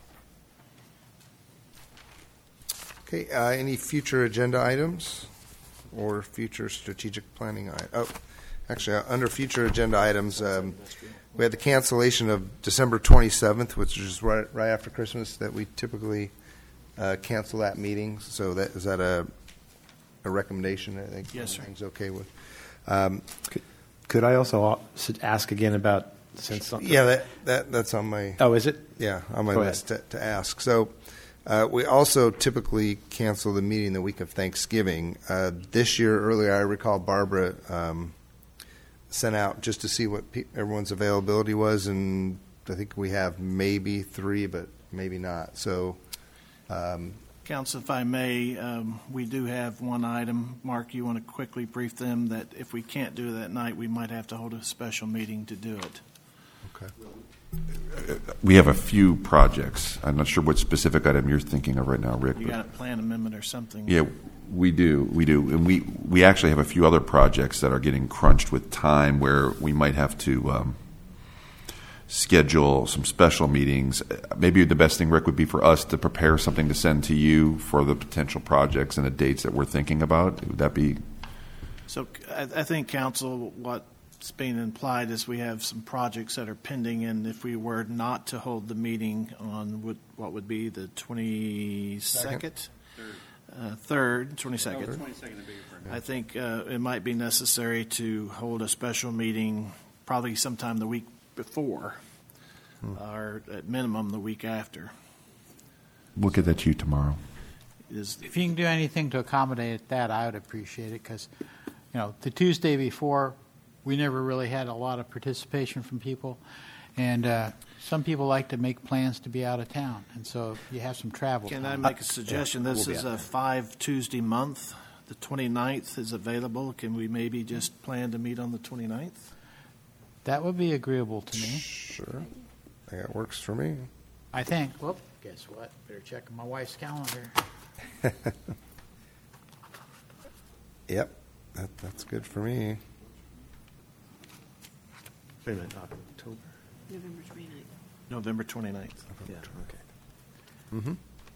Okay. Uh, any future agenda items or future strategic planning? I- oh, actually, uh, under future agenda items, um, we had the cancellation of December twenty-seventh, which is right, right after Christmas, that we typically uh, cancel that meeting. So that is that a a recommendation? I think yes, sir. Everything's okay with. Um, could, could I also ask again about since something? Yeah, that, that that's on my. Oh, is it? Yeah, on my Go list to, to ask. So. Uh, we also typically cancel the meeting the week of Thanksgiving. Uh, this year, earlier, I recall Barbara um, sent out just to see what pe- everyone's availability was, and I think we have maybe three, but maybe not. So, um, Council, if I may, um, we do have one item. Mark, you want to quickly brief them that if we can't do it that night, we might have to hold a special meeting to do it. Okay. We have a few projects. I'm not sure what specific item you're thinking of right now, Rick. You got a plan amendment or something? Yeah, we do. We do. And we, we actually have a few other projects that are getting crunched with time where we might have to um, schedule some special meetings. Maybe the best thing, Rick, would be for us to prepare something to send to you for the potential projects and the dates that we're thinking about. Would that be? So I, I think, Council, what being implied is we have some projects that are pending, and if we were not to hold the meeting on what, what would be the twenty-second, uh, third, twenty-second, No, twenty-second would be for now. I think uh, it might be necessary to hold a special meeting probably sometime the week before, hmm. or at minimum the week after. We'll get that to you tomorrow. Is if you can do anything to accommodate that, I would appreciate it, because you know the Tuesday before, we never really had a lot of participation from people, and uh, some people like to make plans to be out of town, and so you have some travel. Can time. I make a suggestion? Yeah, this we'll is a five Tuesday month. The twenty-ninth is available. Can we maybe just plan to meet on the twenty-ninth? That would be agreeable to me. Sure. Yeah, it works for me. I think. Well, guess what? Better check my wife's calendar. Yep, that, that's good for me. Wait a minute, October. November twenty-ninth. November twenty-ninth. Yeah, okay. Mm-hmm.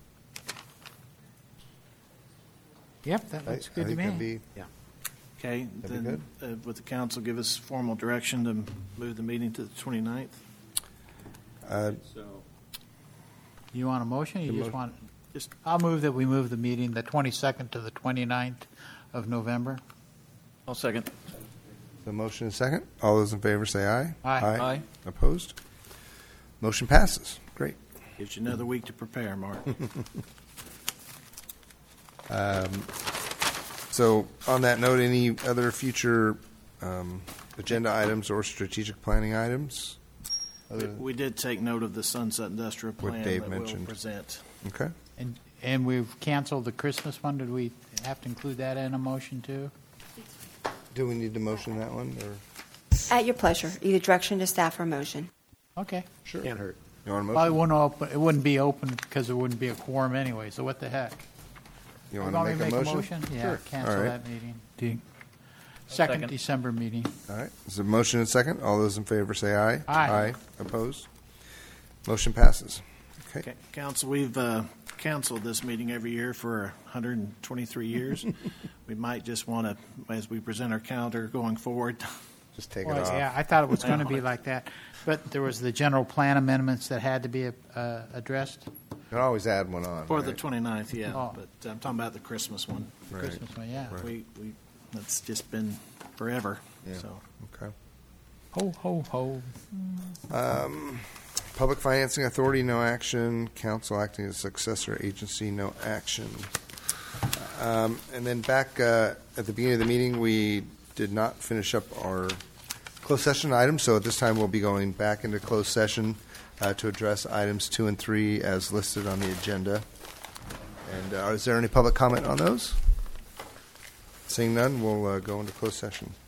Yep, that looks I, good I to think me. that'd be, Yeah. Okay, That'd be then uh, would the council give us formal direction to move the meeting to the twenty-ninth? Uh, So, You want a motion? Or you The just mo- want? Just I'll move that we move the meeting the twenty-second to the twenty-ninth of November. I'll second. the motion is second. All those in favor say aye. Aye. Aye. Opposed? Motion passes. Great. gives you another week to prepare, Mark. Um, so, on that note, any other future um, agenda items or strategic planning items? We, we did take note of the Sunset Industrial What Plan Dave that mentioned. we'll present. Okay. And and we've canceled the Christmas one. Did we have to include that in a motion too? Do we need to motion that one? Or At your pleasure, either direction to staff or motion. Okay. Sure. Can't hurt. You want a Probably motion? wouldn't open, it wouldn't be open because there wouldn't be a quorum anyway, so what the heck? You You want me to make, a motion? Yeah, Sure. cancel All right. that meeting. De- Second Second. December meeting. All right. There's a motion and second. All those in favor say aye. Aye. Aye. Opposed? Motion passes. Okay. Okay, Council, we've uh, canceled this meeting every year for one hundred twenty-three years. We might just want to, as we present our calendar going forward, Just take Well, it off. yeah, I thought it was going to be like that, but there was the general plan amendments that had to be uh, addressed. You can always add one on. for the right? twenty-ninth, yeah. Oh. But I'm talking about the Christmas one. Right. Christmas one, yeah. Right. We, we, that's just been forever, Yeah. so. Okay. Ho, ho, ho. Um, Public Financing Authority, no action. Council acting as successor agency, no action. Um, and then back uh, at the beginning of the meeting, we did not finish up our closed session items, so at this time we'll be going back into closed session uh, to address items two and three as listed on the agenda. And uh, is there any public comment on those? Seeing none, we'll uh, go into closed session.